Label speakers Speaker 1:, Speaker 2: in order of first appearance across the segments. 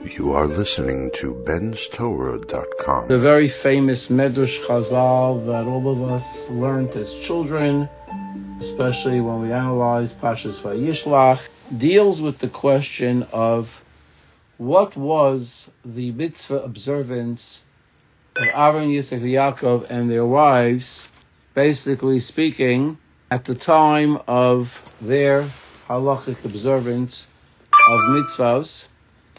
Speaker 1: You are listening to benstorah.com.
Speaker 2: The very famous Medrash Chazal that all of us learned as children, especially when we analyze Pashas Vayishlach, deals with the question of what was the mitzvah observance of Aaron, Yitzchak, and Yaakov and their wives, basically speaking, at the time of their halachic observance of mitzvahs.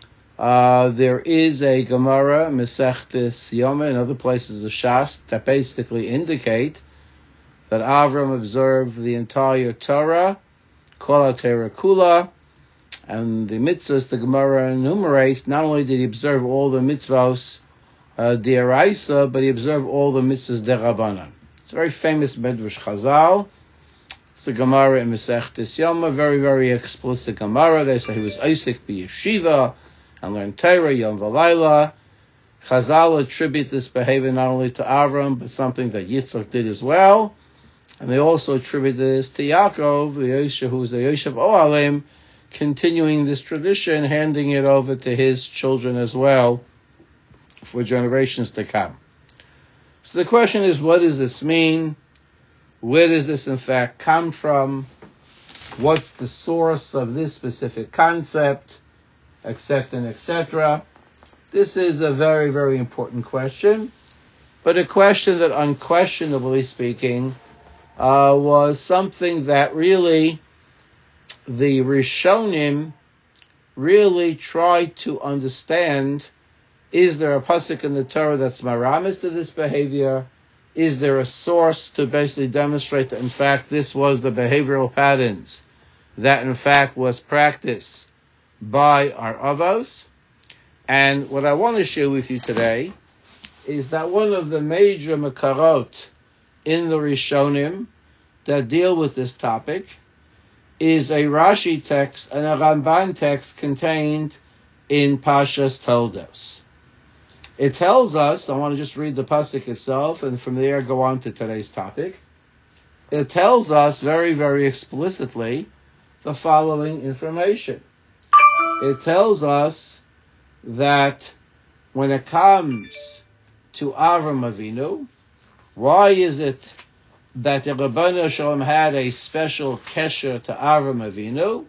Speaker 2: There is a Gemara, Masechtes Yoma, and other places of Shas that basically indicate that Avram observed the entire Torah, Kol HaTorah Kula, and the mitzvahs the Gemara enumerates. Not only did he observe all the mitzvahs d'oraisa, but he observed all the mitzvahs d'Rabbanan. It's a very famous Medrash Chazal. It's a Gemara in Masechtes Yoma, very, very explicit Gemara. They say he was Isaac b'yeshiva and learned Torah Yom V'Layla. Chazal attribute this behavior not only to Avram, but something that Yitzchak did as well. And they also attribute this to Yaakov, the Yosef, who was the Yosef Ohalim, continuing this tradition, handing it over to his children as well for generations to come. So the question is, what does this mean? Where does this in fact come from? What's the source of this specific concept, etc., etc.? This is a very, very important question, but a question that, unquestionably speaking, was something that really the Rishonim really tried to understand. Is there a pasuk in the Torah that's maramis to this behavior? Is there a source to basically demonstrate that in fact this was the behavioral patterns that in fact was practiced by our avos? And what I want to share with you today is that one of the major makarot in the Rishonim that deal with this topic is a Rashi text and a Ramban text contained in Pashas Toldos. It tells us, I want to just read the pasuk itself and from there go on to today's topic. It tells us very, very explicitly the following information. It tells us that when it comes to Avram Avinu, why is it that the Rabbanu Shalom had a special kesher to Avram Avinu?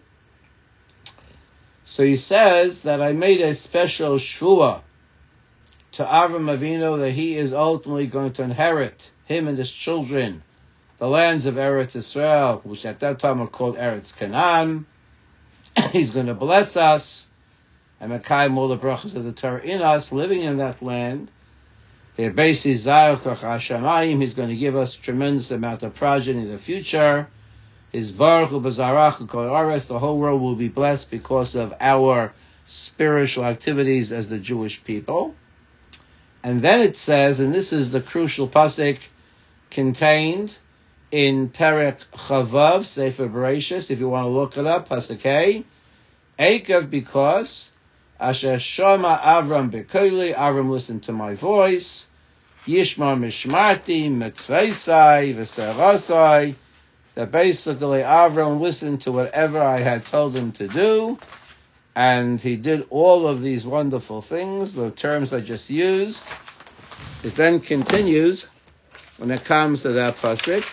Speaker 2: So he says that I made a special shvuah to Avram Avinu that he is ultimately going to inherit, him and his children, the lands of Eretz Israel, which at that time were called Eretz Canaan. He's going to bless us and Mekayim all the brachas of the Torah in us, living in that land. He's going to give us a tremendous amount of progeny in the future. His baruch u'bazarach u'kol, the whole world will be blessed because of our spiritual activities as the Jewish people. And then it says, and this is the crucial pasuk contained in Perek Chavav, Sefer Bereshis, if you want to look it up, pasuk A, Eikav, because Asher Shama Avram Bekoili, Avram listened to my voice, Yishmar Mishmarti, Mitzvaisai, V'serasai, that basically Avram listened to whatever I had told him to do, and he did all of these wonderful things, the terms I just used. It then continues, when it comes to that pasuk,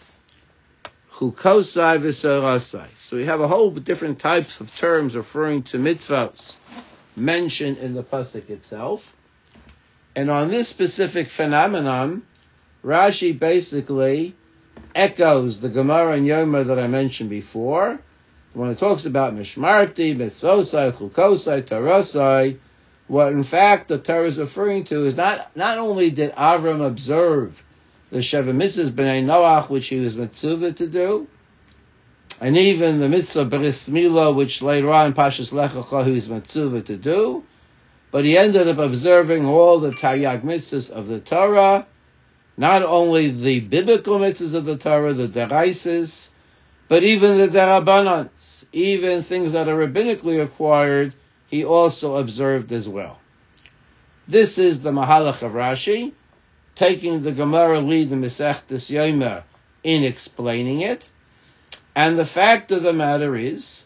Speaker 2: Chukosai v'serasai. So we have a whole different types of terms referring to mitzvahs mentioned in the pasuk itself. And on this specific phenomenon, Rashi basically echoes the Gemara and Yoma that I mentioned before. When it talks about Mishmarti, Mitzvosai, Chukosai, Tarasai, what in fact the Torah is referring to is not only did Avram observe the Sheva Mitzvahs B'nai Noach, which he was mitzvah to do, and even the Mitzvah Bris Milah, which later on Pashas Lech Lecha he was mitzvah to do, but he ended up observing all the Taryag Mitzvahs of the Torah, not only the biblical mitzvahs of the Torah, the deraises, but even the derabanans, even things that are rabbinically required, he also observed as well. This is the Mahalach of Rashi, taking the Gemara lead in Masechtes Yoma in explaining it. And the fact of the matter is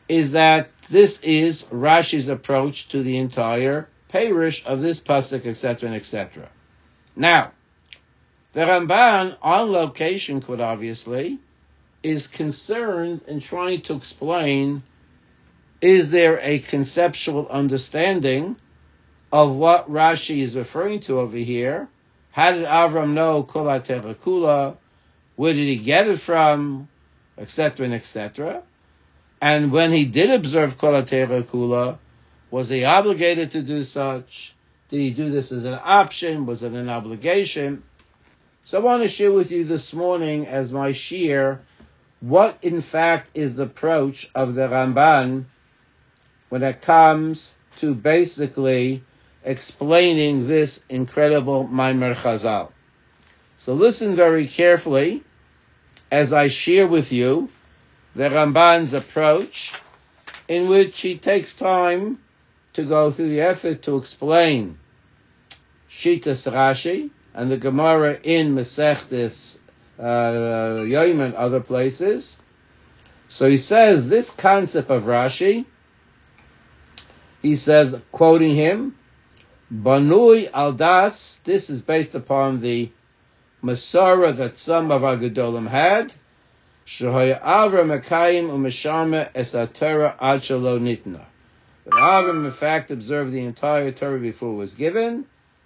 Speaker 2: is that this is Rashi's approach to the entire Perush of this pasuk, etc., and etc. Now, the Ramban, on location, quite obviously, is concerned in trying to explain, is there a conceptual understanding of what Rashi is referring to over here? How did Avram know Kol HaTorah Kula? Where did he get it from? Etc. and etc. And when he did observe Kol HaTorah Kula, was he obligated to do such? Did he do this as an option? Was it an obligation? So I want to share with you this morning as my shir what in fact is the approach of the Ramban when it comes to basically explaining this incredible Maimer Chazal. So listen very carefully as I share with you the Ramban's approach, in which he takes time to go through the effort to explain Shitas Rashi and the Gemara in Masechtas Yom and other places. So he says this concept of Rashi, he says, quoting him, Banui al das, this is based upon the Masara that some of our Gedolim had, Shehoya Avram Mekayim u'Mesharme es HaTorah ad shelo nitna. That Avram, in fact, observed the entire Torah before it was given,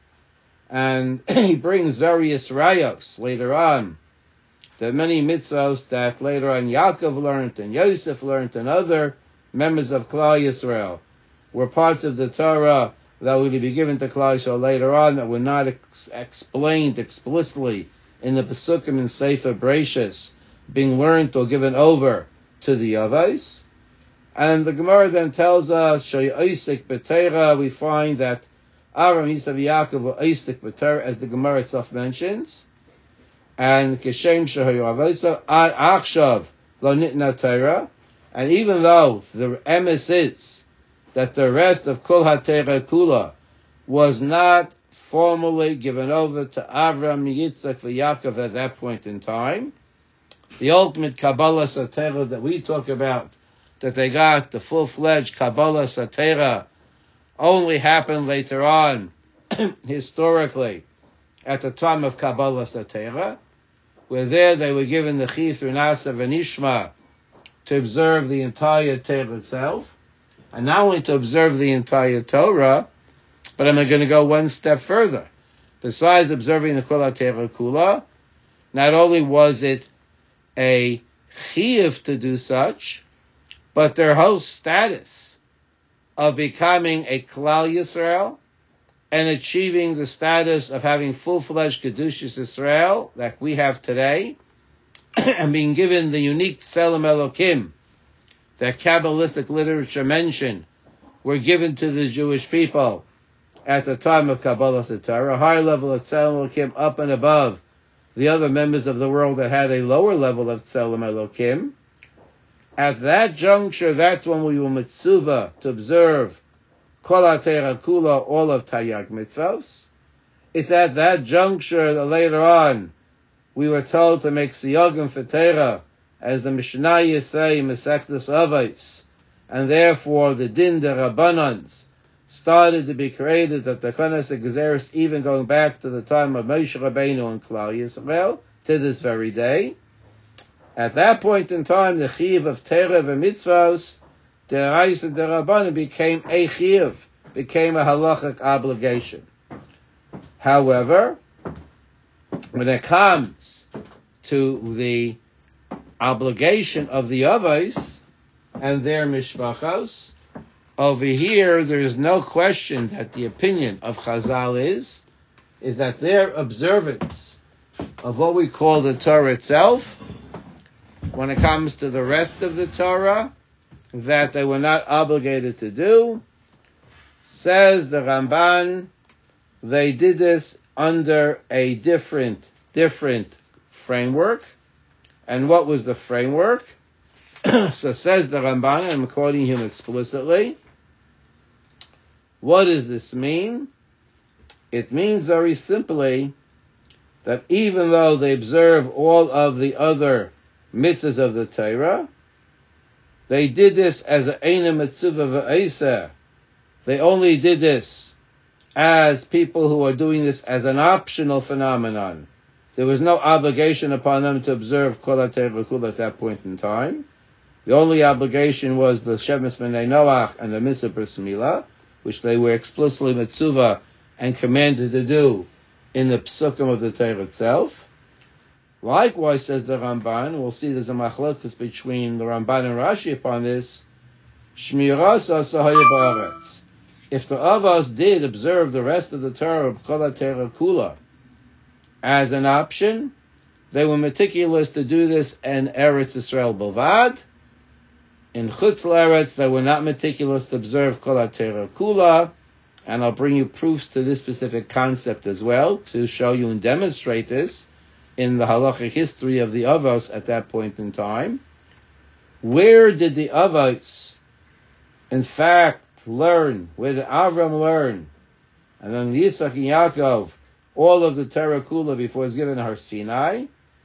Speaker 2: and he brings various rayos later on. There are many mitzvos that later on Yaakov learned and Yosef learned and other members of Klal Yisrael were parts of the Torah that would be given to Klal Yisrael later on that were not explained explicitly in the Pesukim and Sefer Bereshis, being learned or given over to the Yavais. And the Gemara then tells us, Shayosik B'Teira, we find that Avram Yisav Yaakov were Osik B'Teira, as the Gemara itself mentions. And Keshem Shahayavasa Akshav Lo Nitna Torah. And even though the emes is that the rest of Kol HaTorah Kula was not formally given over to Avram, Yitzchak, and Yaakov at that point in time, the ultimate Kabbalah Satera that we talk about, that they got the full-fledged Kabbalah Satera, only happened later on, historically, at the time of Kabbalah Satera, where there they were given the Chithur, Nasav, and Ishma to observe the entire Torah itself, and not only to observe the entire Torah, but I'm going to go one step further. Besides observing the Kol HaTorah Kula, not only was it a chiyuv to do such, but their whole status of becoming a Klal Yisrael and achieving the status of having full-fledged Kedushas Yisrael that we have today, and being given the unique Tselem Elokim that Kabbalistic literature mentioned were given to the Jewish people at the time of Kabbalah Satara, a higher level of Tselem Elokim up and above the other members of the world that had a lower level of Tselem Elokim. At that juncture, that's when we were mitzvah to observe Kol HaTorah Kula, all of Taryag mitzvos. It's at that juncture that later on we were told to make siyagim for Torah, as the Mishnayos say in Masechtas Avos, and therefore the din de Rabbanans started to be created at the Konas Gezeres, even going back to the time of Moshe Rabbeinu and Klal Yisrael to this very day. At that point in time, the chiyuv of Torah and mitzvos, the Rais and the Rabbanan, became a chiyuv, became a halachic obligation. However, when it comes to the obligation of the Avos and their mishpachos, over here there is no question that the opinion of Chazal is that their observance of what we call the Torah itself, when it comes to the rest of the Torah, that they were not obligated to do. Says the Ramban, they did this under a different framework. And what was the framework? So says the Ramban, and I'm quoting him explicitly, what does this mean? It means very simply that even though they observe all of the other mitzvahs of the Torah, they did this as a Eina Mitzvah V'Eiseh. They only did this as people who are doing this as an optional phenomenon. There was no obligation upon them to observe Kol HaTorah Kula at that point in time. The only obligation was the Shemus B'nai Noach and the Mitzvah Bris Milah, which they were explicitly mitzvah and commanded to do in the Psukim of the Torah itself. Likewise, says the Ramban, we'll see there's a machlokas between the Ramban and Rashi upon this, Shmiras Asahaya Ba'aretz. If the Avos did observe the rest of the Torah of Kol HaTorah Kula as an option, they were meticulous to do this in Eretz Yisrael Bilvad. In Chutz L'Eretz, they were not meticulous to observe Kol HaTorah Kula, and I'll bring you proofs to this specific concept as well, to show you and demonstrate this in the halachic history of the Avos at that point in time. Where did the Avos, in fact, learn? Where did Avram learn? And then Yitzchak and Yaakov, all of the Torah Kula before it was given Har Sinai.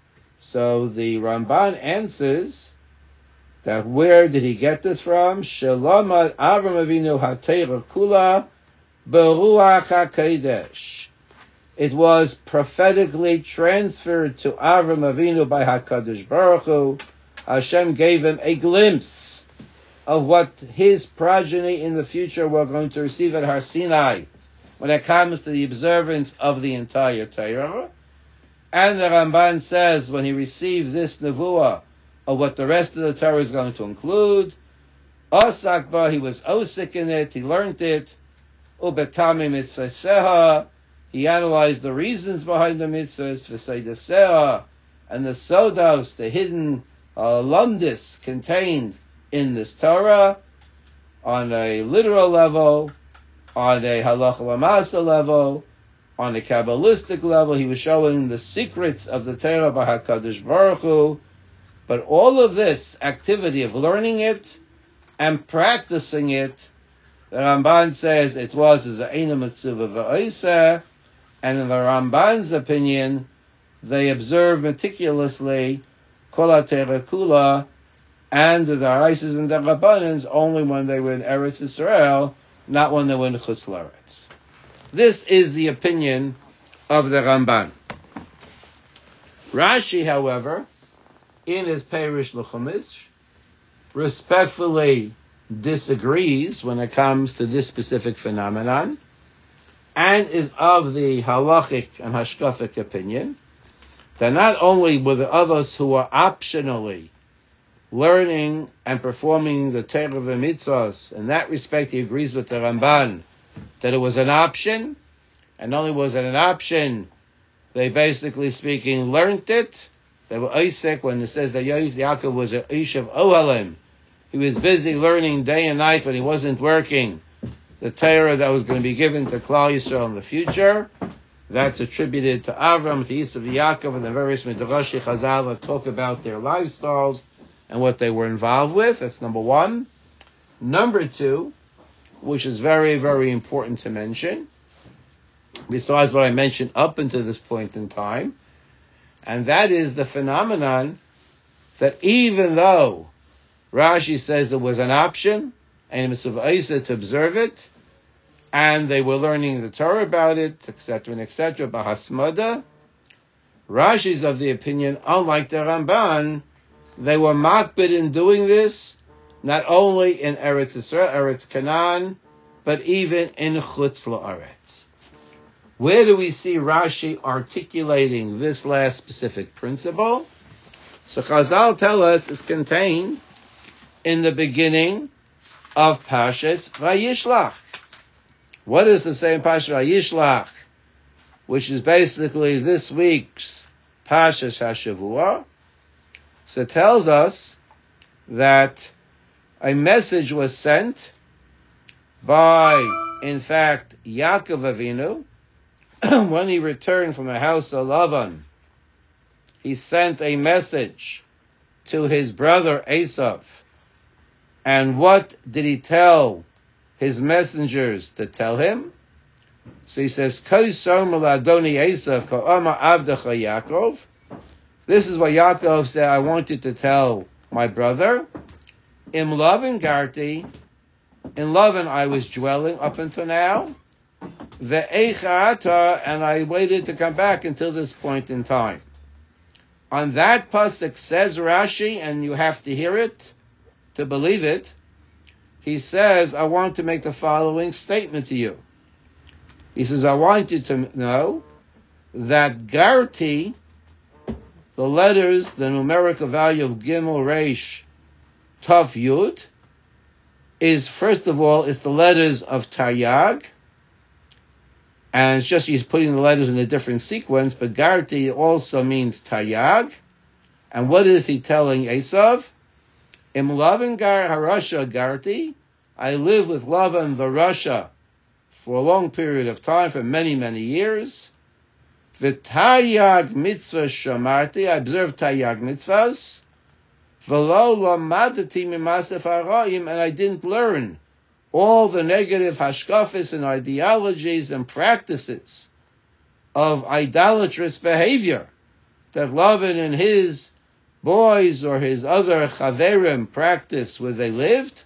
Speaker 2: So the Ramban answers that where did he get this from? Shalom Avram Avinu HaTorah Kula Beruach HaKodesh. It was prophetically transferred to Avram Avinu by HaKadosh Baruch Hu. Hashem gave him a glimpse of what his progeny in the future were going to receive at Har Sinai when it comes to the observance of the entire Torah. And the Ramban says when he received this nevuah of what the rest of the Torah is going to include, Osak ba, he was osik in it, he learned it, ubetami mitzvah, he analyzed the reasons behind the mitzvahs, v'seidaseha, and the sodos, the hidden lumdis contained in this Torah, on a literal level, on a halacha lamasa level, on a Kabbalistic level. He was showing the secrets of the Torah by HaKadosh Baruch Hu. But all of this activity of learning it and practicing it, the Ramban says it was as a Eina Mitzvah V'Oiseh, and in the Ramban's opinion, they observed meticulously Kol HaTorah Kula and the Daraisas and the Rabbanans only when they were in Eretz Yisrael, not when they were in Chutz L'Eretz. This is the opinion of the Ramban. Rashi, however, in his Perish L'Chumash, respectfully disagrees when it comes to this specific phenomenon, and is of the halachic and hashkafic opinion that not only were the others who were optionally learning and performing the Torah v'mitzvos, in that respect he agrees with the Ramban that it was an option, and not only was it an option, they basically speaking learned it. They were Isaac when it says that Yaakov was an Ish of Ohalim. He was busy learning day and night, but he wasn't working the Torah that was going to be given to Klal Yisrael in the future. That's attributed to Avram, to Yitzchak, Yaakov, and the various Midrashi Chazal that talk about their lifestyles and what they were involved with. That's number one. Number two, which is very, very important to mention, besides what I mentioned up until this point in time, and that is the phenomenon that even though Rashi says it was an option, and Mitzvah Isa to observe it, and they were learning the Torah about it, etc., Bahasmada, Rashi's of the opinion, unlike the Ramban, they were makbid in doing this, not only in Eretz Yisrael, Eretz Canaan, but even in Chutz La'aretz. Where do we see Rashi articulating this last specific principle? So Chazal tell us is contained in the beginning of Parshas Vayishlach. What is the same Parshas Vayishlach, which is basically this week's Parshas HaShavua? So it tells us that a message was sent by, in fact, Yaakov Avinu, when he returned from the house of Lavan. He sent a message to his brother Esav. And what did he tell his messengers to tell him? So he says, Koisar Maladoni Esav Ka'ama Avdacha Yaakov. This is what Yaakov said, I want you to tell my brother. Im Lovin Garti, in Lovin I was dwelling up until now. Ve'echata, and I waited to come back until this point in time. On that pasuk says Rashi, and you have to hear it to believe it. He says, I want to make the following statement to you. He says, I want you to know that Garti, the letters, the numerical value of Gimel Reish Tav Yud, is first of all, it's the letters of Taryag, and it's just he's putting the letters in a different sequence, but Garti also means Taryag. And what is he telling Esav? Im Lavan Gar Harasha Garti, I live with Lavan the Rasha for a long period of time, for many, many years. V'Taryag mitzvah shamarti, I observe Taryag mitzvahs. V'lo lamadati mimasef harayim, and I didn't learn all the negative hashkafis and ideologies and practices of idolatrous behavior that Lavan and his boys or his other chaverim practiced where they lived.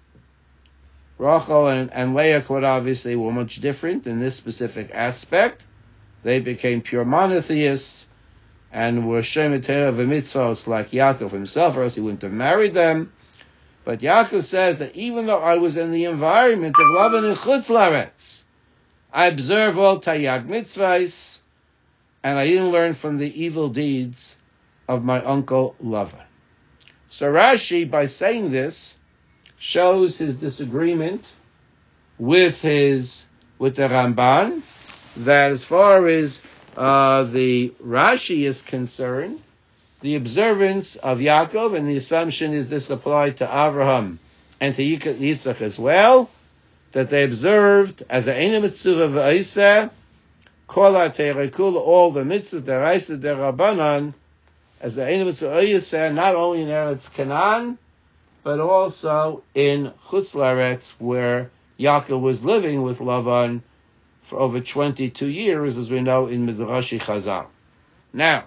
Speaker 2: Rachel and Leah quite obviously were much different in this specific aspect. They became pure monotheists and were Shemet Torah v'mitzvos like Yaakov himself, or else he wouldn't have married them. But Yaakov says that even though I was in the environment of Lavan and Chutz La'aretz, I observe all Taryag mitzvahs, and I didn't learn from the evil deeds of my uncle Lavan. So Rashi, by saying this, shows his disagreement with the Ramban, that as far as the Rashi is concerned, the observance of Yaakov, and the assumption is this applied to Avraham and to Yitzchak as well, that they observed as a Eina Mitzvah V'Aiseh, Kol HaTerekul, all the mitzvahs, Deraisa Derabanan, as a Eina Mitzvah V'Aiseh, not only in Eretz Canaan, but also in Chutz La'aretz, where Yaakov was living with Lavan for over 22 years, as we know in Midrashi Chazal. Now,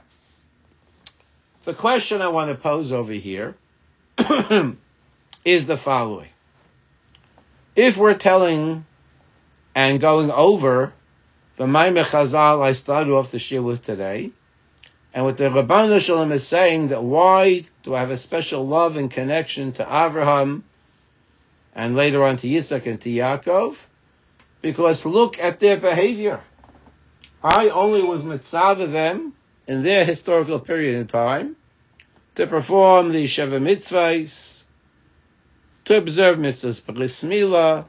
Speaker 2: the question I want to pose over here is the following. If we're telling and going over the Maimeh Chazal I started off the shir with today, and what the Rabban Shalom is saying, that why do I have a special love and connection to Avraham and later on to Yitzchak and to Yaakov? Because look at their behavior. I only was mitzvah them in their historical period in time to perform the Sheva Mitzvahs, to observe mitzvahs Bris Milah,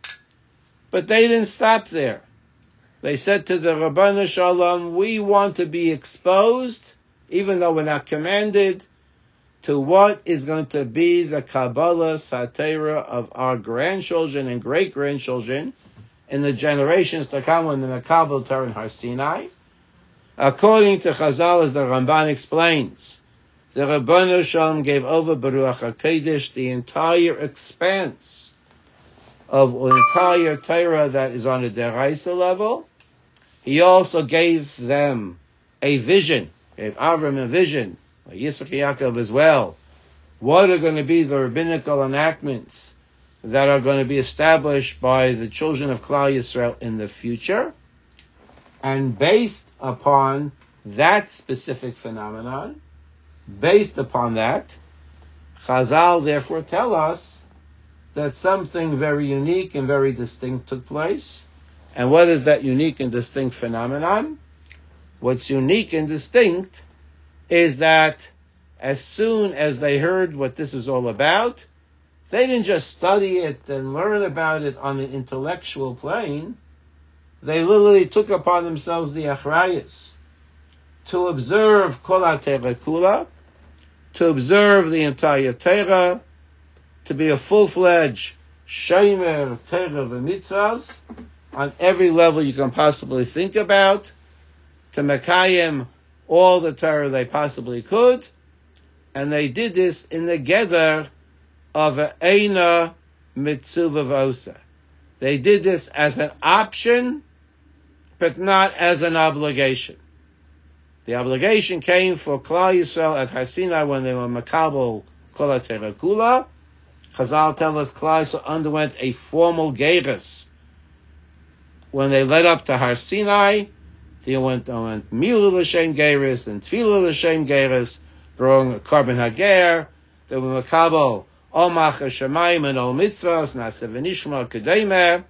Speaker 2: but they didn't stop there. They said to the Rabban Shalom, we want to be exposed, even though we're not commanded, to what is going to be the Kabbalah Satira of our grandchildren and great-grandchildren in the generations to come when the Makabel Torah in Har Sinai. According to Chazal, as the Ramban explains, the Rabban Shalom gave over Baruch HaKodesh the entire expanse of the entire Torah that is on a Deraisa level. He also gave them a vision, gave Avram a vision, Yitzchak Yaakov as well. What are going to be the rabbinical enactments that are going to be established by the children of Klal Yisrael in the future? And based upon that specific phenomenon, based upon that, Chazal therefore tell us that something very unique and very distinct took place. And what is that unique and distinct phenomenon? What's unique and distinct is that as soon as they heard what this is all about, they didn't just study it and learn about it on an intellectual plane. They literally took upon themselves the achrayus to observe Kol HaTorah Kula, to observe the entire Torah, to be a full-fledged Shomer Torah v'mitzvahs on every level you can possibly think about, to Mekayim all the Torah they possibly could, and they did this in the Geder of a Eina Mitzvah V'Osa. They did this as an option, but not as an obligation. The obligation came for Klal Yisrael at Har Sinai when they were Makabel Kol HaTorah Kula, Chazal tell us Klal Yisrael underwent a formal gerus when they led up to Har Sinai. They went Milu L'Shem Gerus and Tfilu L'Shem Gerus, brought a carbon hager. They were Makabel Olmach HaShamayim and Ol Mitzvahs, Na'aseh V'nishma Kedeimer.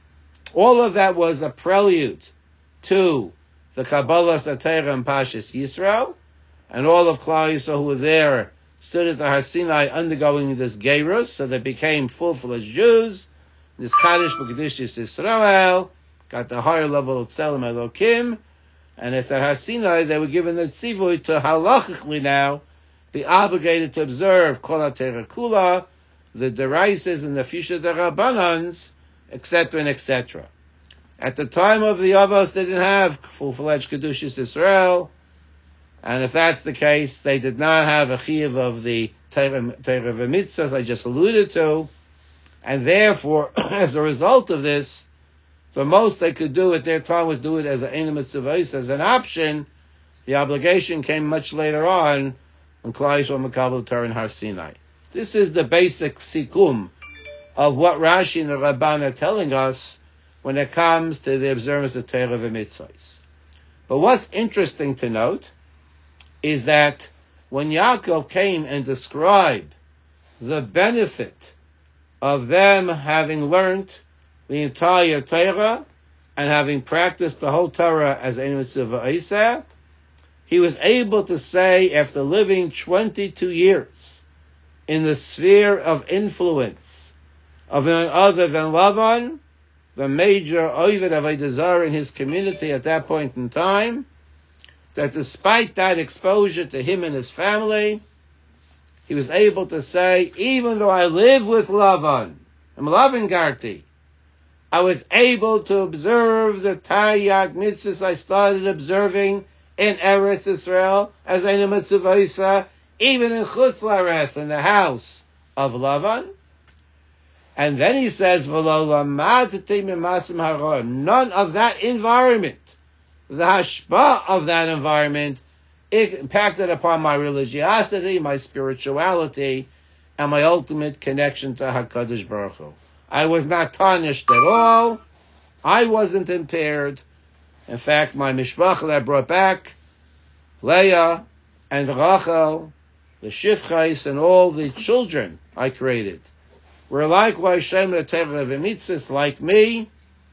Speaker 2: All of that was a prelude to the Kabbalah Satira and Pashas Yisrael, and all of Klal Yisrael who were there stood at the Har Sinai undergoing this gerus, so they became full-fledged Jews. This Kaddish B'Kedushas Yisrael got the higher level of Tzelem Elokim, and it's at Har Sinai they were given the tzivui to halachically now be obligated to observe Kol HaTorah Kula, the deraises and the future derabbanans, etc. and etc. At the time of the Avos, they didn't have full-fledged Kedushas Yisrael, and if that's the case, they did not have a chiyuv of the Torah v'mitzvahs I just alluded to, and therefore, as a result of this, the most they could do at their time was do it as an Ein Mitzvahs, as an option. The obligation came much later on when Klal Yisrael Makabel Torah in Har Sinai. This is the basic sikum of what Rashi and the Ramban are telling us when it comes to the observance of Torah v'mitzvahs. But what's interesting to note is that when Yaakov came and described the benefit of them having learned the entire Torah and having practiced the whole Torah as Ein Mitzvah, he was able to say, after living 22 years in the sphere of influence of none other than Lavan, the major Oved Avodah Zarah in his community at that point in time, that despite that exposure to him and his family, he was able to say, even though I live with Lavan, I'm Lavan Garti, I was able to observe the Taryag mitzvahs I started observing in Eretz Israel as Ein Mitzvah, even in Chutz Laretz, in the house of Lavan. And then he says, none of that environment, the hashpah of that environment, impacted upon my religiosity, my spirituality, and my ultimate connection to HaKadosh Baruch Hu. I was not tarnished at all. I wasn't impaired. In fact, my mishpacha that I brought back, Leah and Rachel, the Shifchais, and all the children I created, were likewise Shemer Torah v'mitzvahs like me.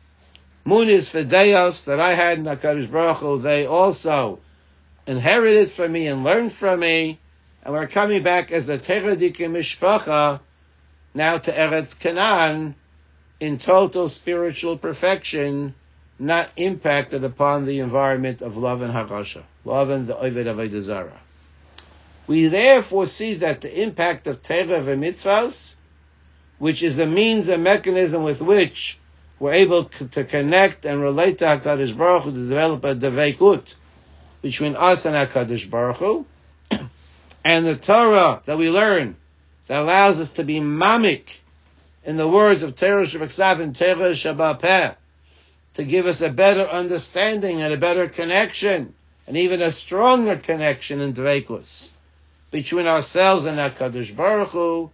Speaker 2: Munis Fideos that I had in HaKadosh Baruch Hu, they also inherited from me and learned from me, and we're coming back as a Teradike Mishpacha now to Eretz Canaan in total spiritual perfection, not impacted upon the environment of Lavan HaRasha, Lavan the Oved Avodah Zarah. We therefore see that the impact of Torah v'mitzvahs, which is a means and mechanism with which we're able to connect and relate to HaKadosh Baruch Hu, to develop a deveikut between us and HaKadosh Baruch Hu, and the Torah that we learn that allows us to be mamik, in the words of Torah Shebaksav and Torah Shabapeh, to give us a better understanding and a better connection, and even a stronger connection in dveikus between ourselves and HaKadosh Baruch Hu.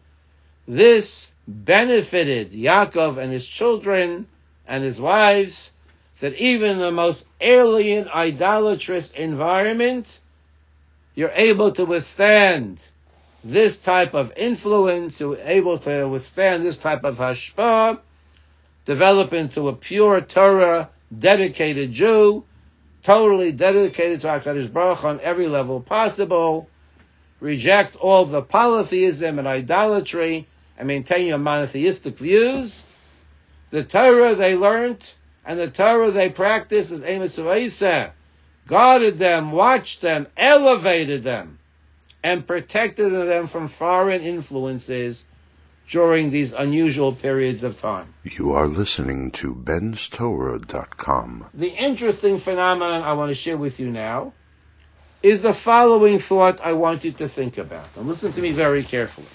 Speaker 2: This benefited Yaakov and his children and his wives, that even in the most alien, idolatrous environment, you're able to withstand this type of influence, you're able to withstand this type of hashpah, develop into a pure Torah dedicated Jew, totally dedicated to HaKadosh Baruch Hu on every level possible, reject all the polytheism and idolatry, and maintain your monotheistic views. The Torah they learned and the Torah they practiced as Amos Oiseh guarded them, watched them, elevated them, and protected them from foreign influences during these unusual periods of time.
Speaker 1: You are listening to benstorah.com.
Speaker 2: The interesting phenomenon I want to share with you now is the following thought I want you to think about. And listen to me very carefully.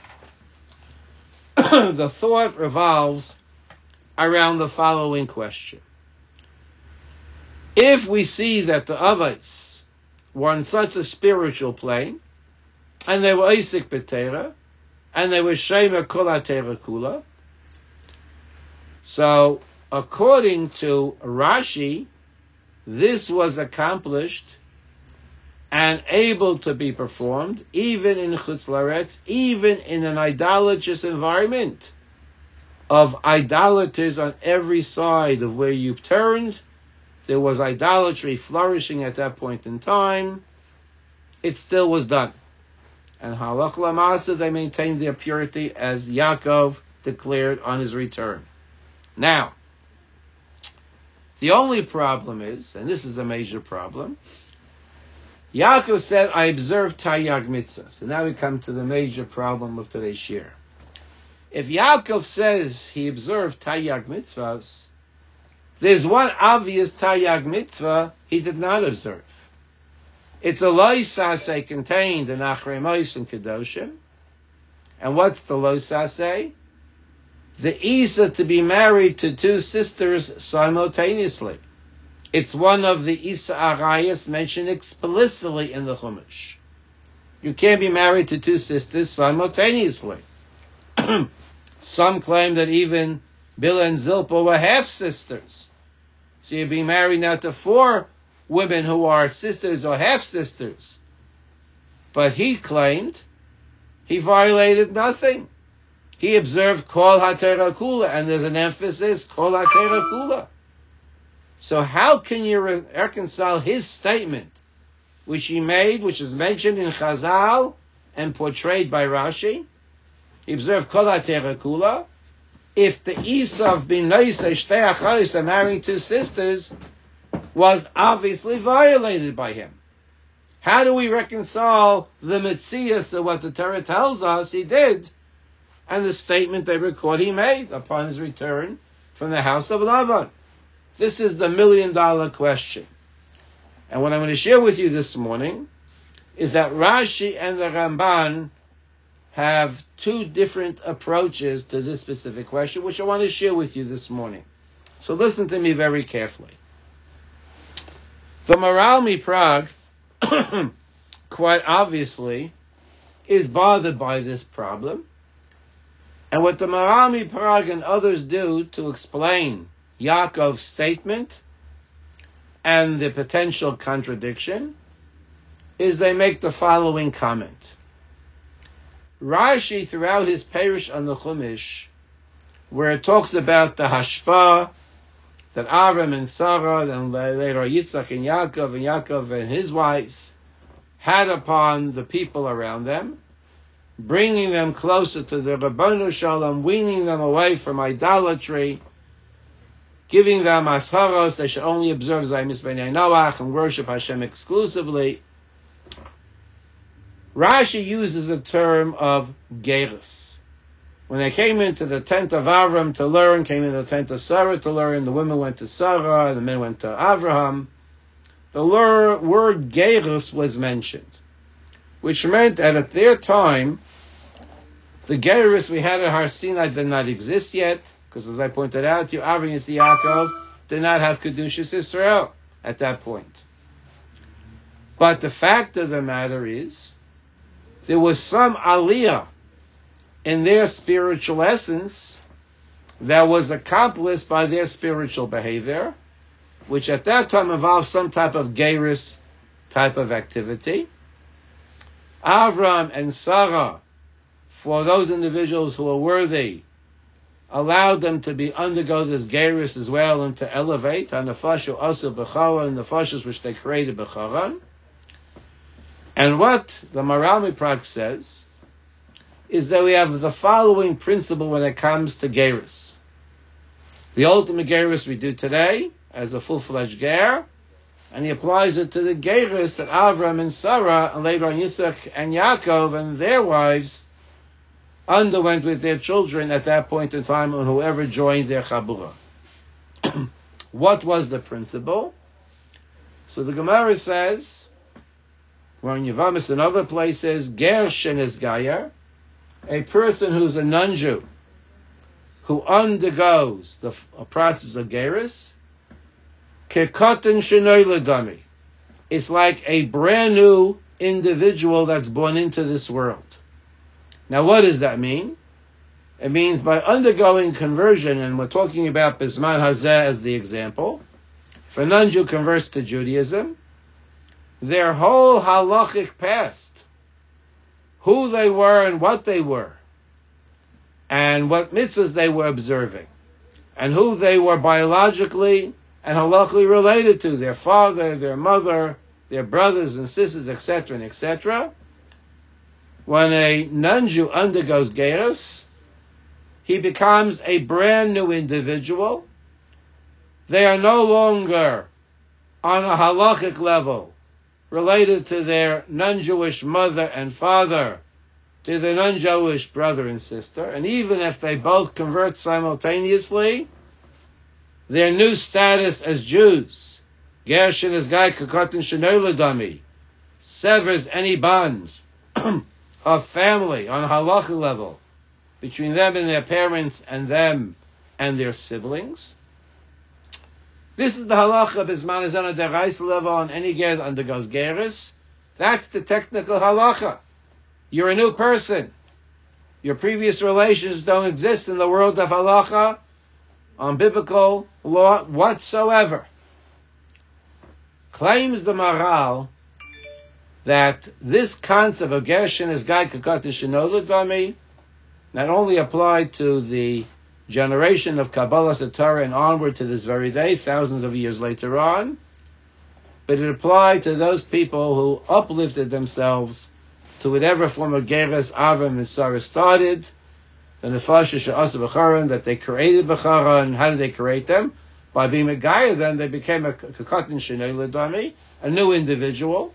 Speaker 2: The thought revolves around the following question. If we see that the Avos were on such a spiritual plane, and they were Isaac B'Torah, and they were Shema Kol HaTorah Kula. So, according to Rashi, this was accomplished and able to be performed even in Chutz La'aretz, even in an idolatrous environment of idolaters on every side of where you turned. There was idolatry flourishing at that point in time. It still was done. And halach l'maaseh, they maintained their purity as Yaakov declared on his return. Now, the only problem is, and this is a major problem, Yaakov said, I observed Taryag Mitzvah. So now we come to the major problem of today's shir. If Yaakov says he observed Taryag Mitzvahs, there's one obvious Taryag Mitzvah he did not observe. It's a Lo Saseh contained in Achrei Mos and Kedoshim. And what's the Lo Saseh? The Isa to be married to two sisters simultaneously. It's one of the Isa Arayas mentioned explicitly in the Chumash. You can't be married to two sisters simultaneously. Some claim that even Bilhah and Zilpah were half-sisters. So you're being married now to 4 women who are sisters or half-sisters. But he claimed he violated nothing. He observed Kol HaTorah Kula, and there's an emphasis, Kol HaTorah Kula. So how can you reconcile his statement, which he made, which is mentioned in Chazal and portrayed by Rashi? He observed Kol HaTorah Kula. If the Esav bin Noisei Shtei Acharis, marrying 2 sisters, was obviously violated by him. How do we reconcile the Metzias of what the Torah tells us he did, and the statement they record he made upon his return from the house of Lavan? This is the $1 million question. And what I'm going to share with you this morning is that Rashi and the Ramban have 2 different approaches to this specific question, which I want to share with you this morning. So listen to me very carefully. The Maharal MiPrague, quite obviously, is bothered by this problem. And what the Maharal MiPrague and others do to explain Yaakov's statement and the potential contradiction is they make the following comment. Rashi, throughout his Perush on the Chumash, where it talks about the hashpah that Avram and Sarah, then later Yitzchak and Yaakov and his wives had upon the people around them, bringing them closer to the Rabbanu Shalom, weaning them away from idolatry, giving them asharos, they should only observe Zaymis B'nai Noach and worship Hashem exclusively. Rashi uses the term of gerus. When they came into the tent of Avram to learn, came into the tent of Sarah to learn, the women went to Sarah, the men went to Avraham, the word gerus was mentioned, which meant that at their time, the gerus we had at Har Sinai did not exist yet, because as I pointed out to you, Avram and Yaakov did not have Kedushas Israel at that point. But the fact of the matter is, there was some aliyah in their spiritual essence that was accomplished by their spiritual behavior, which at that time involved some type of gerus type of activity. Avram and Sarah, for those individuals who were worthy, allowed them to undergo this gerus as well and to elevate on the nefashu also b'charan, the nefashos which they created b'charan. And what the Maharal MiPrague says is that we have the following principle when it comes to gerus. The ultimate gerus we do today as a full-fledged ger, and he applies it to the gerus that Avram and Sarah, and later on Yitzchak and Yaakov and their wives underwent with their children at that point in time, and whoever joined their chabura. What was the principle? So the Gemara says, where in Yavamis and other places, ger shenis gayer, a person who's a non-Jew, who undergoes a process of gerus, kekatan shenoi ledami. It's like a brand new individual that's born into this world. Now what does that mean? It means by undergoing conversion, and we're talking about Bisman Hazeh as the example. If a non-Jew converts to Judaism, their whole halachic past, who they were and what they were, and what mitzvahs they were observing, and who they were biologically and halachically related to, their father, their mother, their brothers and sisters, etc., and etc. When a non-Jew undergoes gerus, he becomes a brand new individual. They are no longer on a halachic level related to their non-Jewish mother and father, to their non-Jewish brother and sister. And even if they both convert simultaneously, their new status as Jews, Gershon is Gai Kakotin Shenoladami, severs any bonds of family on a halachic level between them and their parents and them and their siblings. This is the halacha bisman is on a deraisa level on any ger that undergoes gerus. That's the technical halacha. You're a new person. Your previous relations don't exist in the world of halacha on biblical law whatsoever. Claims the Maharal that this concept of Gershon is Gai Kakati Shenoladami not only applied to the generation of Kabbalah Torah and onward to this very day, thousands of years later on, but it applied to those people who uplifted themselves to whatever form of Geras Avram and Sarah started, the Nefashah She'asa B'charan, that they created B'charan. How did they create them? By being a guy, then they became a Kakatin Shenei Ladami, a new individual.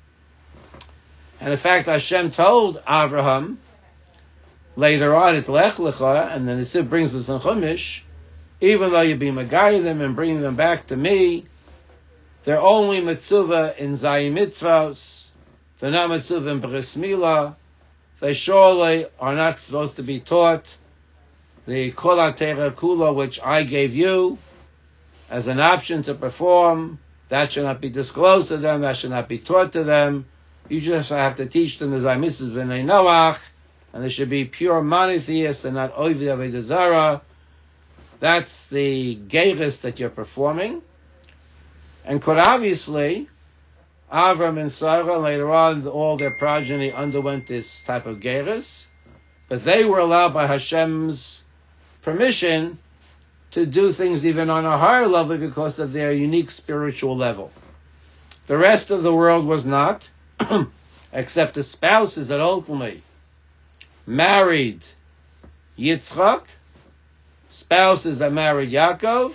Speaker 2: And in fact, Hashem told Avraham later on at Lech Lecha, and then it brings us in Chumash, even though you be Magaya them and bringing them back to me, they're only mitzvah in Zayim Mitzvahs, they're not mitzvah in Bris Milah, they surely are not supposed to be taught the Kol HaTeira Kula, which I gave you as an option to perform. That should not be disclosed to them, that should not be taught to them. You just have to teach them the Zayim Mitzvahs B'nai Noach, and they should be pure monotheists and not Oivi Avodah Zarah. That's the gerus that you're performing. And quite obviously, Avram and Sarah, later on, all their progeny underwent this type of gerus, but they were allowed by Hashem's permission to do things even on a higher level because of their unique spiritual level. The rest of the world was not, except the spouses that ultimately married Yitzchak, spouses that married Yaakov.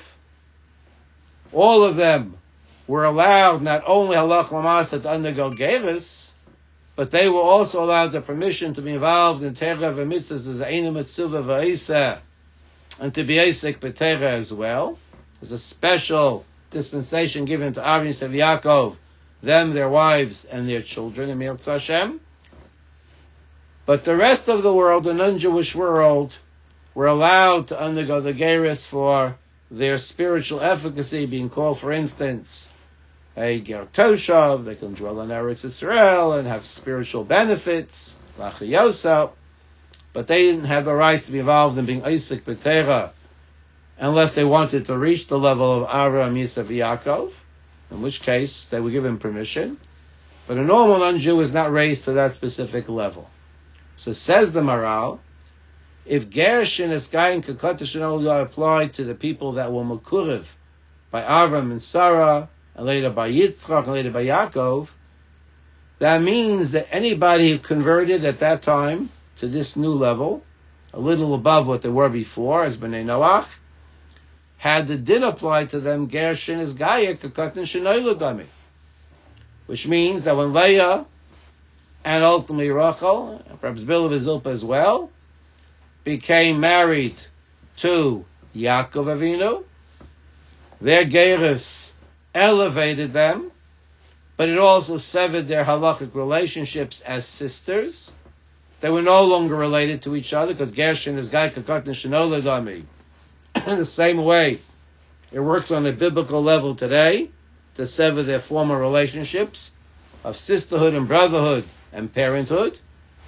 Speaker 2: All of them were allowed not only halach l'maaseh to undergo gerus, but they were also allowed the permission to be involved in Terah and mitzvahs as Eina Mitzvah V'Isa, and to be Eisek B'Terah as well. There's a special dispensation given to Avram Yisrael Yaakov, them, their wives, and their children, in Mirz Hashem. But the rest of the world, the non-Jewish world, were allowed to undergo the gerus for their spiritual efficacy, being called, for instance, a ger toshav. They can dwell in Eretz Yisrael and have spiritual benefits, lachayosa, but they didn't have the rights to be involved in being Isaac B'Terah unless they wanted to reach the level of Avraham, Yitzchak, Yaakov, in which case they were given permission. But a normal non-Jew is not raised to that specific level. So says the Maharal, if Gershon is Gayin Kakata only applied to the people that were Makuriv by Avram and Sarah, and later by Yitzchak, and later by Yaakov, that means that anybody who converted at that time to this new level, a little above what they were before, as B'nai Noach, had the din applied to them, Gershon is Gayin Kakata Shenoi, which means that when Leah and ultimately Rachel, perhaps Bilhah Zilpah as well, became married to Yaakov Avinu, their gerus elevated them, but it also severed their halachic relationships as sisters. They were no longer related to each other because Gershon is Gai Kakatan Shenoladami. In the same way, it works on a biblical level today to sever their former relationships of sisterhood and brotherhood and parenthood.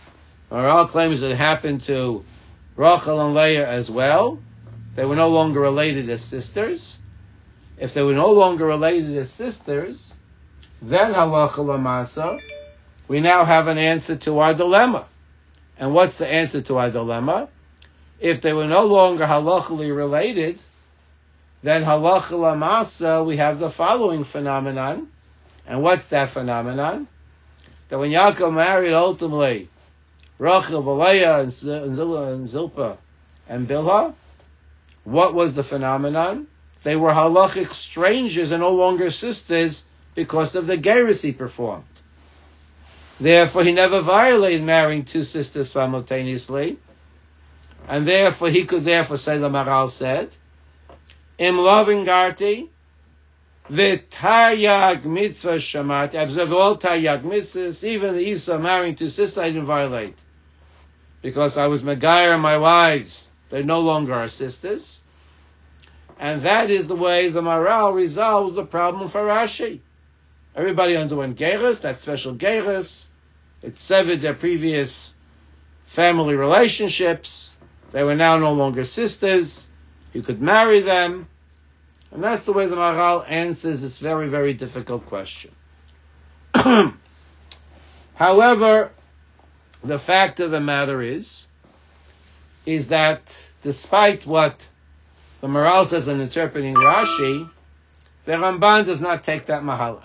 Speaker 2: Maharal claims that it happened to Rachel and Leah as well. They were no longer related as sisters. If they were no longer related as sisters, then halacha lamasa, we now have an answer to our dilemma. And what's the answer to our dilemma? If they were no longer halachically related, then halacha lamasa, we have the following phenomenon. And what's that phenomenon? That when Yaakov married ultimately Rachel, Leah, and Zilpah, and Bilhah, what was the phenomenon? They were halachic strangers and no longer sisters because of the gerus he performed. Therefore, he never violated marrying two sisters simultaneously, and therefore he could say, the Maharal said, Im loving garti, v'taryag mitzvah shamati. I observed all taryag mitzvahs, even the Isa marrying two sisters, I didn't violate. Because I was megayer my wives. They no longer are sisters. And that is the way the Maharal resolves the problem for Rashi. Everybody underwent gerus, that special gerus. It severed their previous family relationships. They were now no longer sisters. You could marry them. And that's the way the Maharal answers this very, very difficult question. However, the fact of the matter is that despite what the Maharal says in interpreting Rashi, the Ramban does not take that mahalach.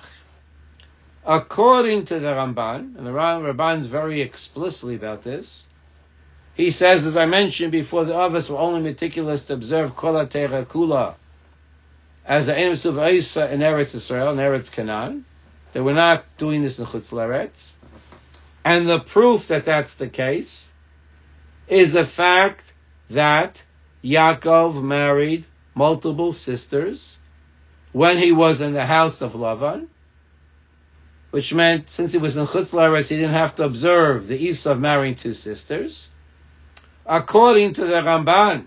Speaker 2: According to the Ramban, and the Ramban is very explicitly about this, he says, as I mentioned before, the Avos were only meticulous to observe Kol HaTeira Kula as the Ein Suv Isa in Eretz Israel, in Eretz Canaan. They were not doing this in Chutz La'aretz. And the proof that that's the case is the fact that Yaakov married multiple sisters when he was in the house of Lavan, which meant since he was in Chutz La'aretz, he didn't have to observe the Isa of marrying two sisters. According to the Ramban,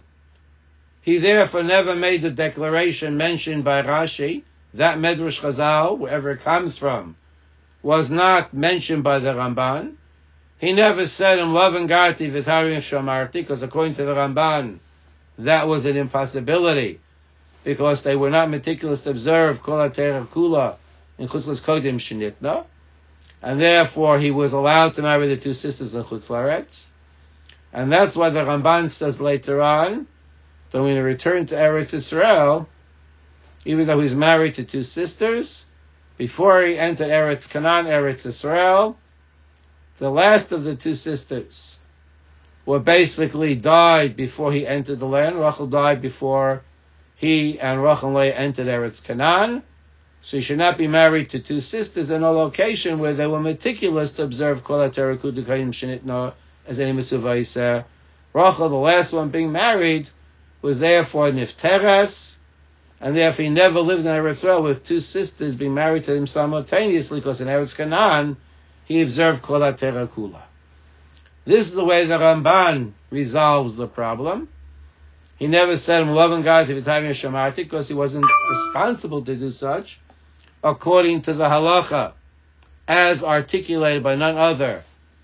Speaker 2: he therefore never made the declaration mentioned by Rashi. That Medrash Chazal, wherever it comes from, was not mentioned by the Ramban. He never said, "Im Lavan garti v'taryag shamarti," because according to the Ramban, that was an impossibility, because they were not meticulous to observe Kol HaTeira Kula in Chutz Kodim Shenitna, and therefore he was allowed to marry the two sisters in Chutz La'aretz. And that's why the Ramban says later on that when he returned to Eretz Israel, even though he's married to two sisters, before he entered Eretz Canaan, Eretz Israel, the last of the two sisters were basically died before he entered the land. Rachel died before he and Rachel and Leah entered Eretz Canaan. So he should not be married to two sisters in a location where they were meticulous to observe Kol HaTeira Kula Kayim Shenitna as any mitzvah Isa. Rachel, the last one being married, was therefore nifteres, and therefore he never lived in Eretz Israel with two sisters being married to him simultaneously, because in Eretz Canaan he observed Kol HaTeira Kula. This is the way the Ramban resolves the problem. He never said "Im Lavan garti v'taryag shamarti," because he wasn't responsible to do such, according to the halacha, as articulated by none other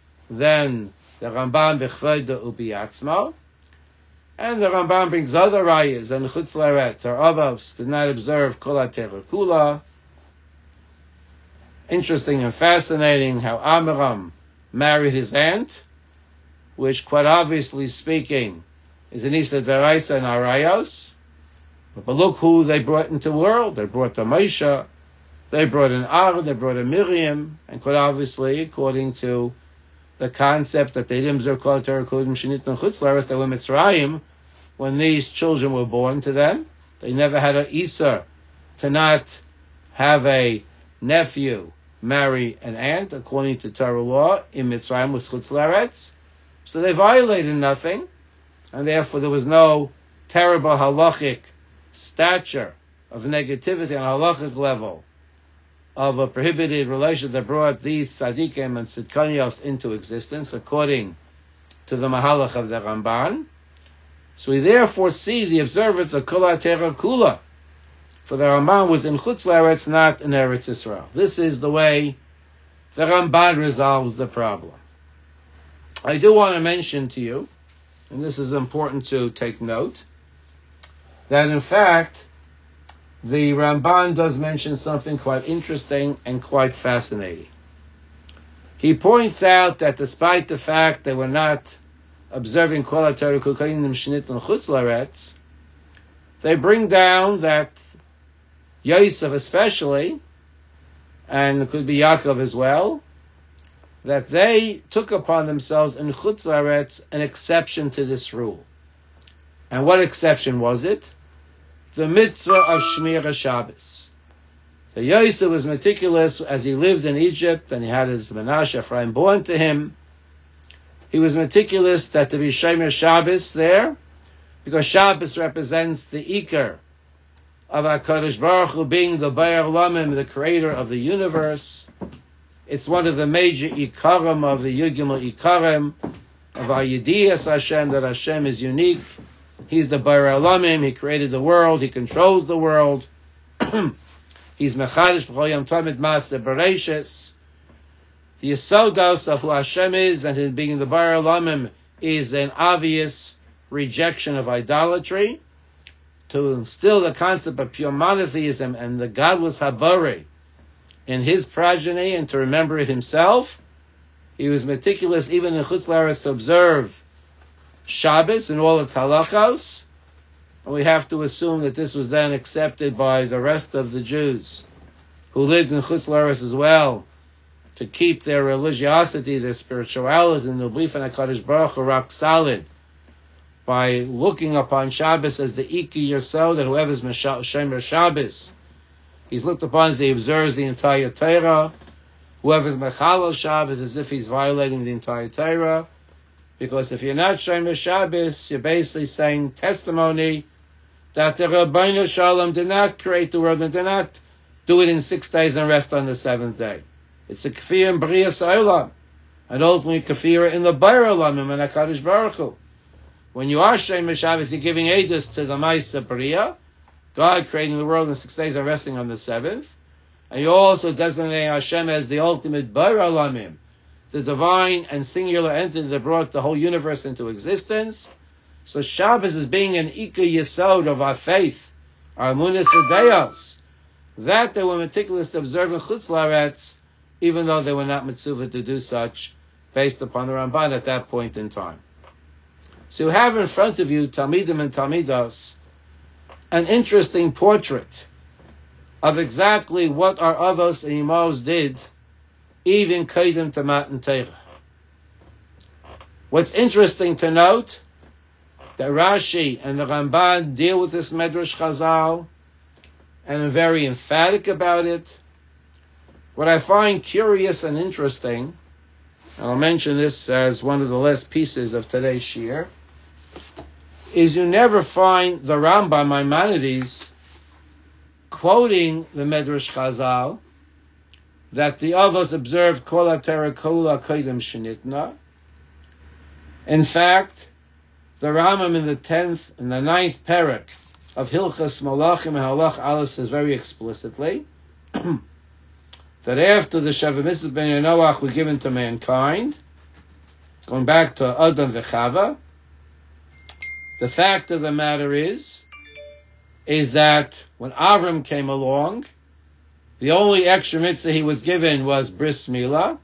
Speaker 2: than the Ramban b'chveda u'biyatzma. And the Ramban brings other rayas, and Chutz La'aretz, or Avos, did not observe Kol HaTeira Kula. Interesting and fascinating how Amram married his aunt, which, quite obviously speaking, is an Isa Deraisa and Arayos. But look who they brought into the world. They brought the Moshe, they brought an Aaron, they brought a Miriam, and quite obviously, according to the concept that they didn't observe Kol HaTeira Kodim Shenitna Chutz La'aretz, they were Mitzrayim when these children were born to them. They never had an Isa to not have a nephew marry an aunt, according to Torah law, in Mitzrayim was Chutz La'aretz. So they violated nothing, and therefore there was no terrible halachic stature of negativity on a halachic level of a prohibited relation that brought these tzaddikim and tzidkanios into existence, according to the mahalach of the Ramban. So we therefore see the observance of Kol HaTeira Kula, for the Ramban was in Chutz La'aretz, not in Eretz Israel. This is the way the Ramban resolves the problem. I do want to mention to you, and this is important to take note, that in fact, the Ramban does mention something quite interesting and quite fascinating. He points out that despite the fact they were not observing Kol HaTorah Kukainim Shnitn Chutz La'aretz, they bring down that Yosef especially, and it could be Yaakov as well, that they took upon themselves in Chutz La'aretz an exception to this rule. And what exception was it? The mitzvah of Shmir Shabbos. So Yosef was meticulous as he lived in Egypt, and he had his Menashe Ephraim born to him. He was meticulous that there be Shomer Shabbos there, because Shabbos represents the Iker of HaKadosh Baruch Hu being the Bayer Lamim, the creator of the universe. It's one of the major Ikarim of the Yugimel Ikarim of our Yediyas Hashem, that Hashem is unique. He's the Bayer Lamim, He created the world, He controls the world. He's Mechadish B'chol Yom Tamid Maaseh Bereishis. The Yisodos of who Hashem is and His being the Bayer Lamim is an obvious rejection of idolatry. To instill the concept of pure monotheism and the godless Habari in His progeny and to remember it Himself, He was meticulous even in Chutz La'aretz to observe Shabbos and all its halachos. And we have to assume that this was then accepted by the rest of the Jews who lived in Chutz La'aretz as well, to keep their religiosity, their spirituality, and the belief in HaKadosh Baruch Hu rock solid, by looking upon Shabbos as the Iki Yesod, that whoever's Shomer Shabbos, he's looked upon as he observes the entire Torah. Whoever's Mechalel Shabbos, as if he's violating the entire Torah. Because if you're not Shomer Shabbos, you're basically saying testimony that the Rabbeinu Shalom did not create the world and did not do it in 6 days and rest on the 7th day. It's a kafir in B'riyas Olam, and ultimately kafir in the Bayer Olamim and HaKadosh Baruch Hu. When you are Shomer Shabbos, you're giving edus to the Ma'aseh B'riyah, God creating the world in 6 days and resting on the 7th, and you're also designating Hashem as the ultimate Bayer Olamim, the divine and singular entity that brought the whole universe into existence. So Shabbos is being an Ika Yesod of our faith, our Emunas V'Deos, that they were meticulous to observe in Chutz La'aretz, even though they were not mitzvah to do such, based upon the Ramban at that point in time. So you have in front of you, Talmidim and Talmidos, an interesting portrait of exactly what our Avos and Imos did, even Kaidim to Matan Torah. What's interesting to note, that Rashi and the Ramban deal with this Medrash Chazal, and are very emphatic about it. What I find curious and interesting, and I'll mention this as one of the last pieces of today's shir, is you never find the Rambam Maimonides quoting the Medrash Chazal that the Avos observed Kol HaTorah Kula Kodim Shenitna. In fact, the Rambam in the 10th and the 9th parak of Hilchas Malachim and Halach Aleph says very explicitly that after the Shavah Mitzvah Ben Noach were given to mankind, going back to Adam V'Chava, the fact of the matter is that when Avram came along, the only extra mitzvah he was given was Bris Milah.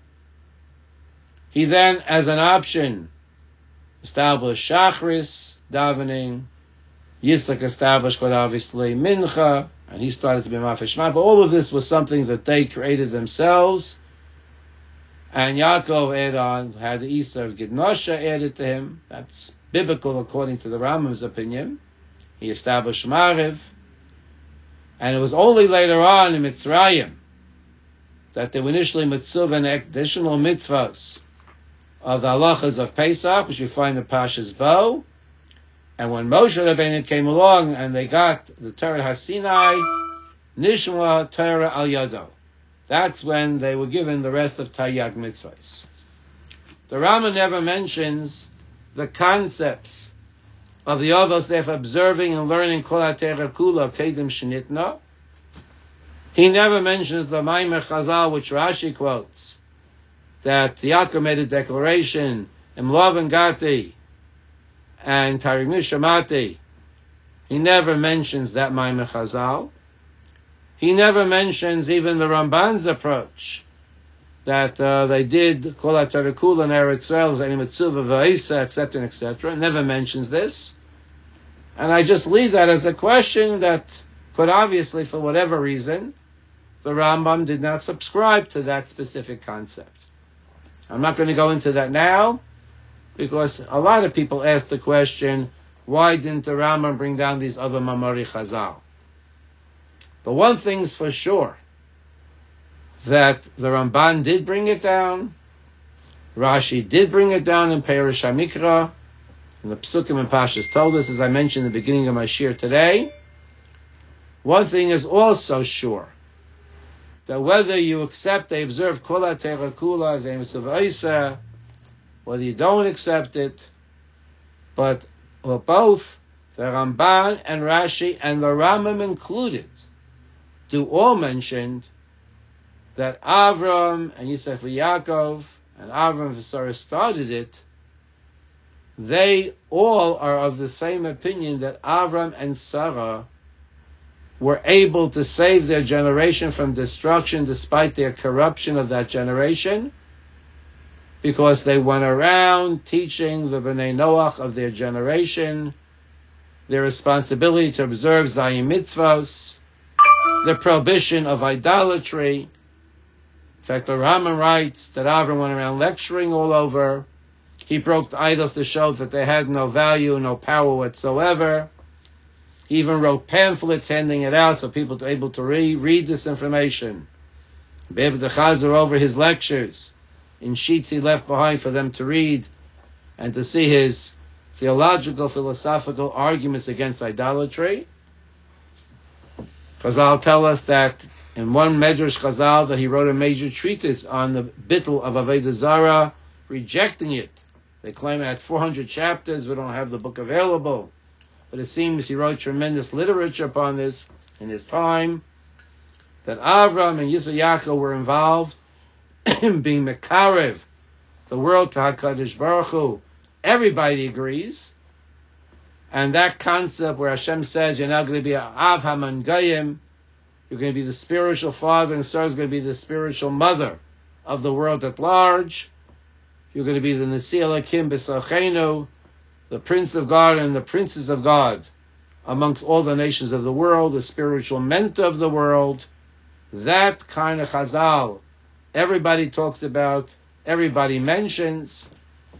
Speaker 2: He then, as an option, established Shachris, davening. Yitzchak established, quite obviously, Mincha, and he started to be Mafresh Shema. But all of this was something that they created themselves. And Yaakov had the Isa of Gidnosha added to him. That's biblical according to the Rambam's opinion. He established Mariv. And it was only later on in Mitzrayim that they were initially mitzvah and additional mitzvahs of the halachas of Pesach, which we find in Pashas Bo. And when Moshe Rabbeinu came along and they got the Torah HaSinai, Nishma Torah Al Yado. That's when they were given the rest of Taryag mitzvahs. The Rama never mentions the concepts of the Avos therefore observing and learning Kol HaTorah Kula Kedim Shenitna. He never mentions the Maimer Chazal, which Rashi quotes, that Yaakov made a declaration Imlav and Gati, and Tarig Nishamati, he never mentions that Maimon Chazal. He never mentions even the Ramban's approach, that they did Kol HaTarakula in Eretz Yisrael, Zayin Mitzvah V'Isa, etc., etc. Never mentions this. And I just leave that as a question that could obviously, for whatever reason, the Rambam did not subscribe to that specific concept. I'm not going to go into that now, because a lot of people ask the question, why didn't the Rambam bring down these other Mamari Chazal? But one thing's for sure, that the Ramban did bring it down, Rashi did bring it down in Perush HaMikra, and the Psukim and Pashas told us, as I mentioned in the beginning of my shir today. One thing is also sure, that whether you accept they observe Kol HaTeira Kula as a Mitzvah Isa, whether you don't accept it, but both the Ramban and Rashi and the Rambam included do all mention that Avram and Yitzchak Yaakov and Avram and Sarah started it. They all are of the same opinion that Avram and Sarah were able to save their generation from destruction despite their corruption of that generation, because they went around teaching the Bnei Noach of their generation their responsibility to observe Zayim Mitzvos, the prohibition of idolatry. In fact, the Rambam writes that Avram went around lecturing all over. He broke the idols to show that they had no value, no power whatsoever. He even wrote pamphlets handing it out so people were able to read this information, be able to chazer over his lectures in sheets he left behind for them to read and to see his theological, philosophical arguments against idolatry. Chazal tell us that in one Medrash Chazal that he wrote a major treatise on the bittul of Avodah Zarah, rejecting it. They claim it had 400 chapters. We don't have the book available. But it seems he wrote tremendous literature upon this in his time, that Avram and Yitzchak Yaakov were involved in being Mekarev, the world to HaKadosh Baruch Hu. Everybody agrees. And that concept where Hashem says, you're now going to be Av Haman Goyim, you're going to be the spiritual father, and Sarah is going to be the spiritual mother of the world at large. You're going to be the Nasi Elokim B'Sachenu, the Prince of God and the Princes of God amongst all the nations of the world, the spiritual mentor of the world. That kind of Chazal, everybody talks about, everybody mentions.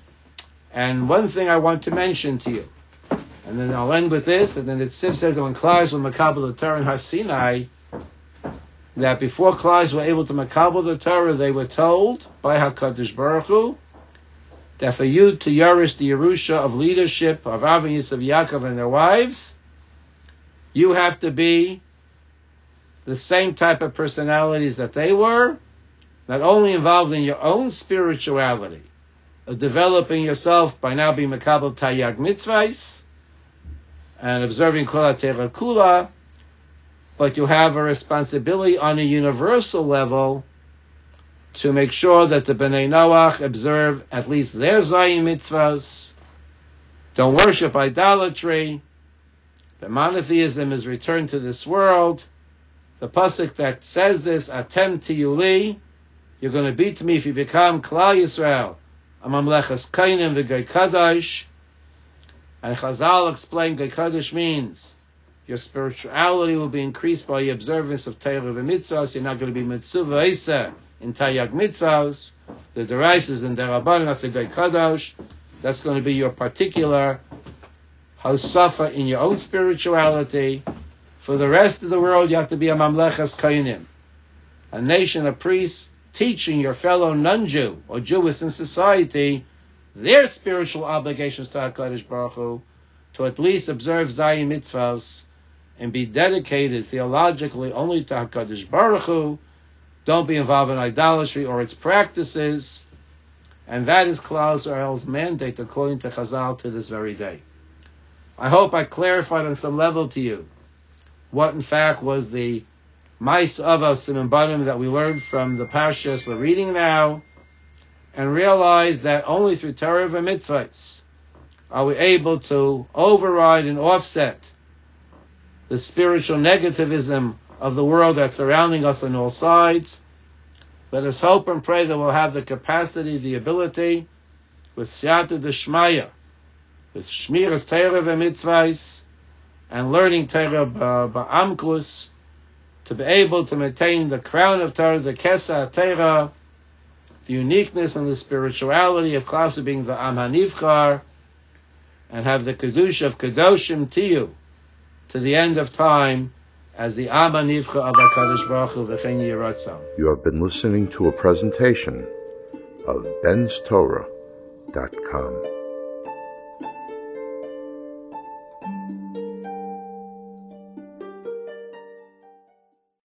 Speaker 2: And one thing I want to mention to you, and then I'll end with this, and then the Tziv says that when Klais were Makabel the Torah in Har Sinai, that before Klais were able to Makabel the Torah, they were told by HaKadosh Baruch Hu that for you to yarish the Yerusha of leadership of Avram, Yitzchak, Yaakov and their wives, you have to be the same type of personalities that they were, not only involved in your own spirituality, of developing yourself by now being Makabel Taryag Mitzvahs, and observing Kol HaTeira Kula, but you have a responsibility on a universal level to make sure that the Bnei Noach observe at least their Zayim Mitzvahs, don't worship idolatry, that monotheism is returned to this world. The pasuk that says this, Atem Tiyuli, you're going to be to me if you become Klal Yisrael, a Mamlechas Kainim v'Goy Kadosh. And Chazal explained Goy Kadosh means your spirituality will be increased by the observance of Torah v'Mitzvahs. You're not going to be Mitzvah Isa in Taryag Mitzvahs. The Deraises and Derabanan, that's a Goy Kadosh. That's going to be your particular Hosafa in your own spirituality. For the rest of the world, you have to be a Mamlechas Kainim, a nation of priests teaching your fellow non-Jew or Jewish in society their spiritual obligations to HaKadosh Baruch Hu, to at least observe Zayim Mitzvahs and be dedicated theologically only to HaKadosh Baruch Hu. Don't be involved in idolatry or its practices. And that is Klal Yisrael's mandate according to Chazal to this very day. I hope I clarified on some level to you what in fact was the Mais Ava Siman Banim that we learned from the Parshas we're reading now, and realize that only through Torah and mitzvahs are we able to override and offset the spiritual negativism of the world that's surrounding us on all sides. Let us hope and pray that we'll have the capacity, the ability, with Siyata D'Shmaya, with Shmiras Torah v'mitzvahs, and learning Torah ba'amkus, to be able to maintain the crown of Torah, the Kesa Torah, the uniqueness and the spirituality of Klaus being the Am HaNivchar, and have the Kedusha of Kedoshim Tiyu to the end of time as the Am HaNivchar of HaKadosh Baruch Hu V'chein Yeh Ratzon.
Speaker 1: You have been listening to a presentation of benstorah.com.